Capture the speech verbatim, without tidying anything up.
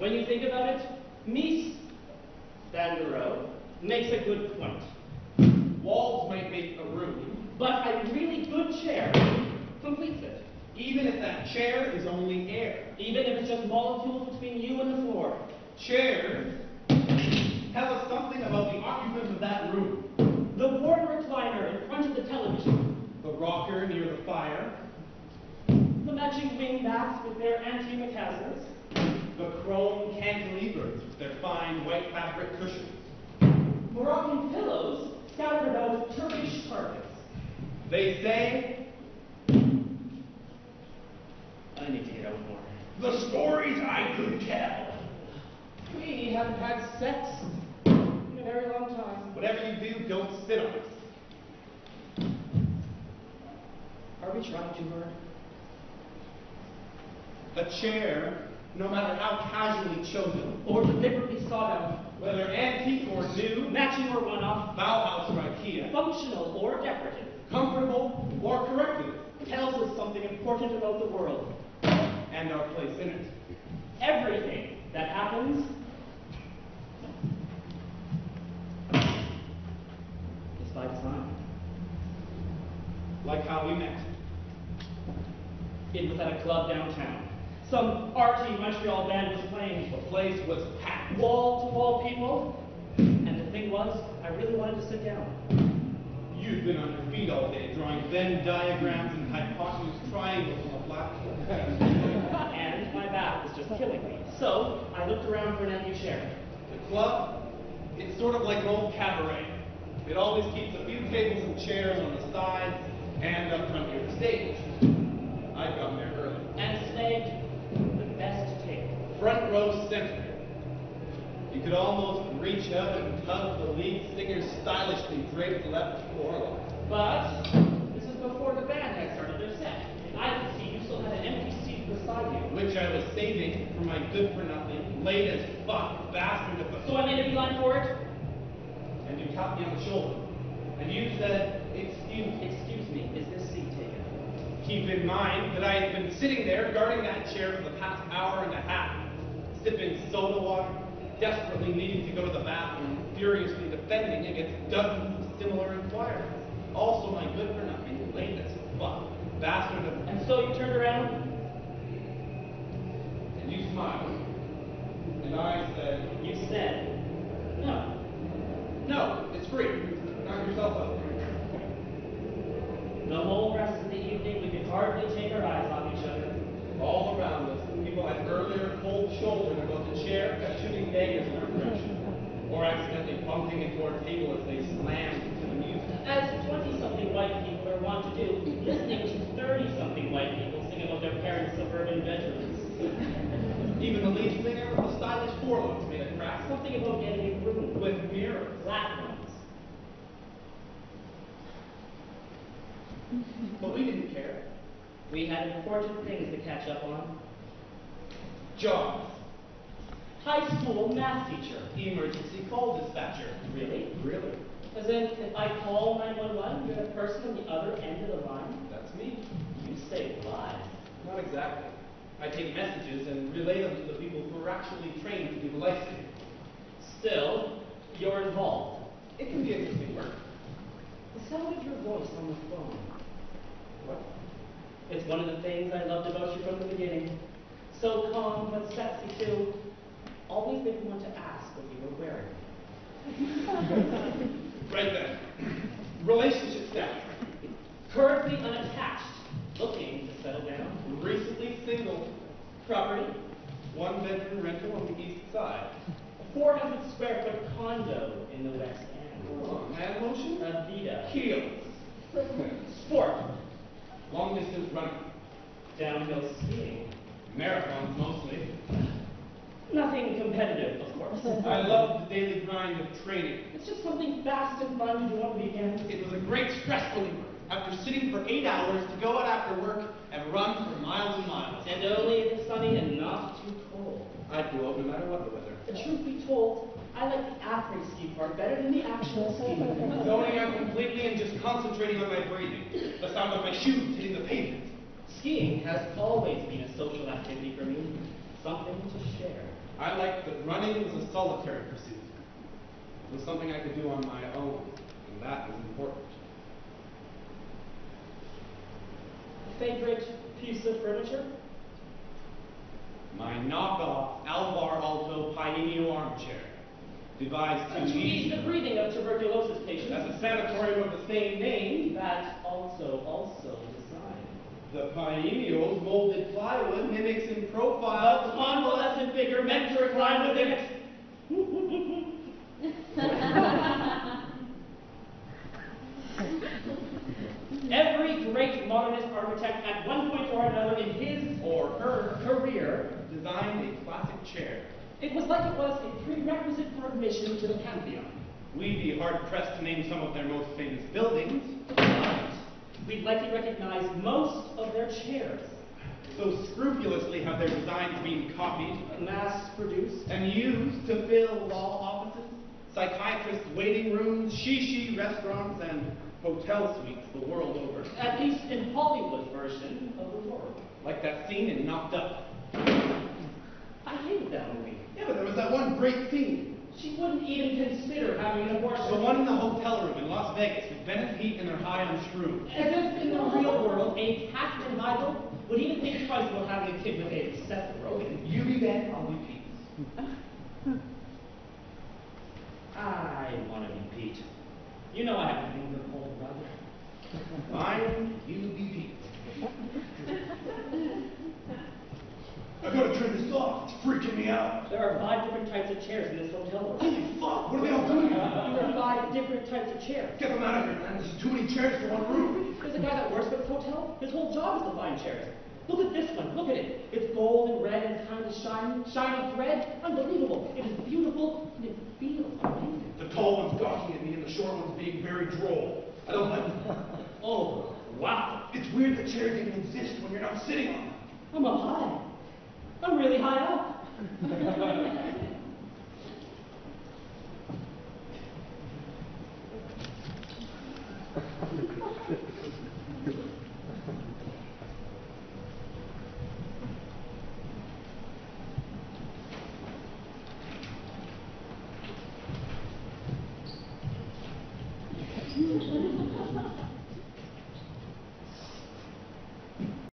When you think about it, Miss Vanderow makes a good point. Walls might make a room, but a really good chair completes it. Even if that chair is only air. Even if it's just molecules between you and the floor. Chairs tell us something about the occupant of that room. The worn recliner in front of the television. The rocker near the fire. The matching wing bats with their antimacassars. The chrome cantilevers with their fine white fabric cushions. Moroccan pillows scattered about Turkish carpets. They say... I need to get out more. The stories I could tell. We haven't had sex in a very long time. Whatever you do, don't spit on us. Are we trying too hard? A chair, no matter how casually chosen, or deliberately sought out, whether antique or new, matching or one-off, Bauhaus or IKEA, functional or decorative, comfortable or corrective, tells us something important about the world and our place in it. Everything that happens is by design. Like how we met. It was at a club downtown. Some arty Montreal band was playing. The place was packed. Wall-to-wall people. And the thing was, I really wanted to sit down. You'd been on your feet all day, drawing Venn diagrams and hypotenuse triangles on the blackboard. And my back was just killing me. So, I looked around for an empty chair. The club, it's sort of like an old cabaret. It always keeps a few tables and chairs on the sides and up front near the stage. I'd gotten there early. And snagged the best table. Front row center. You could almost reach out and tug the lead singer's stylishly draped left forelock. But this is before the band had started their set. I could see you still had an empty seat beside you. Which I was saving for my good-for-nothing, late as fuck bastard of a... So I made a beeline for it? And you tapped me on the shoulder. And you said, excuse, excuse me, is this seat taken? Keep in mind that I had been sitting there guarding that chair for the past hour and a half, sipping soda water, desperately needing to go to the bathroom, furiously defending against dozens of similar inquiries. Also my good-for-nothing, late as fuck bastard of... And so you turned around? And you smiled. And I said... You said, no. No, it's free. Knock yourself up. The whole rest of the evening, we could hardly take our eyes off each other. All around us, people had earlier cold shouldered about the chair, kept shooting daggers in our direction, or accidentally bumping into our table as they slammed into the music. As twenty-something white people are wont to do, listening to thirty-something white people sing about their parents' suburban bedrooms. Even the lead singer with the stylish forelocks made a crack. Something about getting a room with mirrors, flat ones. But we didn't care. We had important things to catch up on. Jobs. High school math teacher. Emergency call dispatcher. Really? Really? As in, if I call nine one one, you're the person on the other end of the line? That's me. You save lives. Not exactly. I take messages and relay them to the people who are actually trained to do the life-saving. Still, you're involved. It can be interesting work. The sound of your voice on the phone. What? It's one of the things I loved about you from the beginning. So calm, but sexy too. Always made me want to ask what you were wearing. Right then. Relationship status. Currently unattached. Looking to settle down. Recently single. Property. One bedroom rental on the east side. A four hundred square foot condo in the west end. Oh, hand motion? Avita. Heels. Sport. Long distance running. Downhill skiing. Marathons mostly. Nothing competitive, of course. I love the daily grind of training. It's just something fast and fun to do on weekends. It was a great stress reliever. After sitting for eight hours to go out after work and run for miles and miles. And only if it's sunny and not too cold. I'd go out no matter what the weather. The truth be told, I like the après-ski part better than the actual ski. Zoning out completely and just concentrating on my breathing. The sound of my shoes hitting the pavement. Skiing has always been a social activity for me. Something to share. I liked that running was a solitary pursuit. It was something I could do on my own, and that was important. Favorite piece of furniture? My knockoff Alvar Alto Pienio armchair, devised to To ease the breathing of tuberculosis patients. as a sanatorium of the same name. That also, also designed. The Pienios molded plywood mimics in A profile. convalescent figure meant to recline within it. Every great modernist architect at one point or another in his or her career Designed a classic chair. it was like it was a prerequisite for admission to the Pantheon. We'd be hard-pressed to name some of their most famous buildings. But we'd likely recognize most of their chairs. So scrupulously have their designs been copied Mass-produced. and used to fill law offices, psychiatrists' waiting rooms, shishi restaurants, and hotel suites the world over. At least in Hollywood version of the world. Like that scene in Knocked Up. I hated that movie. Yeah, but there was that one great scene. She wouldn't even consider having an abortion. The one in the hotel room in Las Vegas with Ben and Pete and their high on shrooms. As if in the real world, a Captain Heigl would even think twice about having a kid with a Seth Rogen. You be Ben, I'll be Pete. I want to be Pete. You know I have a thing for cold brother. Fine, you be Pete. I gotta turn this off. It's freaking me out. There are five different types of chairs in this hotel room. Holy fuck, what are they all doing? There are five different types of chairs. Get them out of here, man. There's too many chairs for one room. There's a guy that works for this hotel. His whole job is to find chairs. Look at this one. Look at it. It's gold and red and kind of shiny. Shiny thread. Unbelievable. It is beautiful and it feels amazing. The tall one's gawking at me and the short one's being very droll. I don't like it. Oh, wow. It's weird that chairs even exist when you're not sitting on them. I'm up high. I'm really high up.